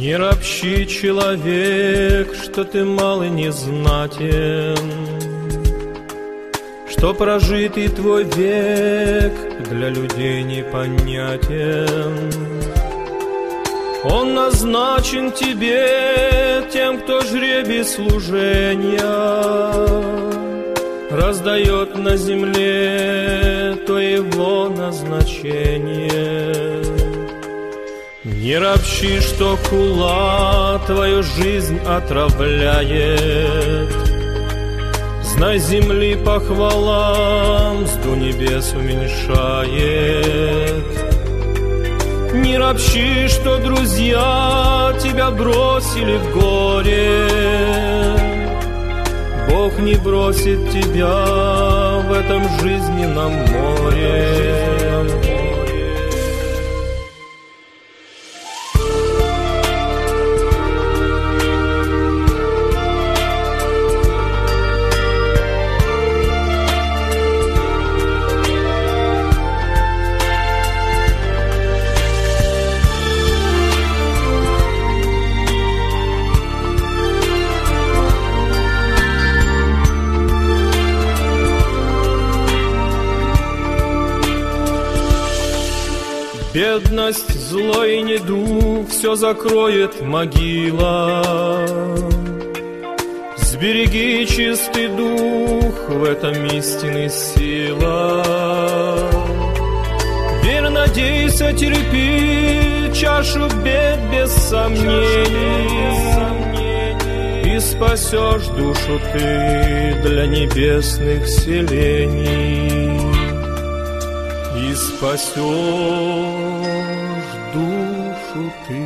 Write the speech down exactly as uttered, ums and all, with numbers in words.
Не ропщи, человек, что ты мал и незнатен, что прожитый твой век для людей непонятен. Он назначен тебе тем, кто жребий служения раздает на земле, то его назначение. Не ропщи, что хула твою жизнь отравляет. Знай, земли похвала мзду небес уменьшает. Не ропщи, что друзья тебя бросили в горе. Бог не бросит тебя в этом жизненном море. Бедность, злой недуг, все закроет могила. Сбереги чистый дух, в этом истины сила. Верь, надейся, терпи чашу бед без сомнений, и спасешь душу ты для небесных селений. И спасешь душу ты